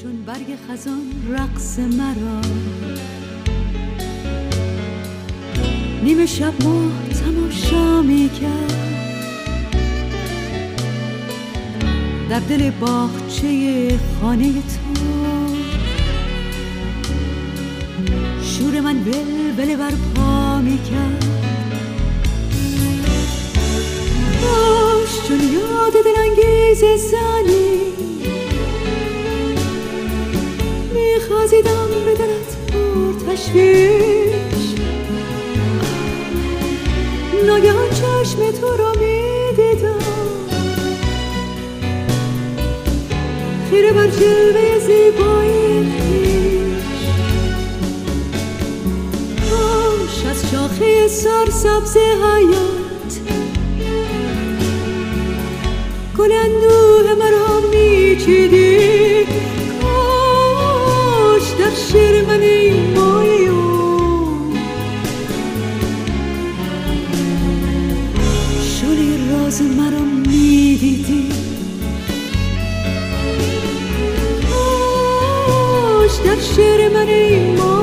چون برگ خزان رقص مرا، نیمه شب ماه تماشا میکرد در دل باغچه خانه تو. شور من بلبله برپا میکرد، چون یاد دلانگیز زنی میخوازیدم به دلت پر تشویش. ناگهان چشم تو رو میدیدم خیره بر جلوه زیبایی خویش. کاش از شاخه سرسبز حیات گل اندوه مرا میچیدی. کاش در شعر من این مایون شعله راز مرا میدیدی. کاش در شعر من این مایون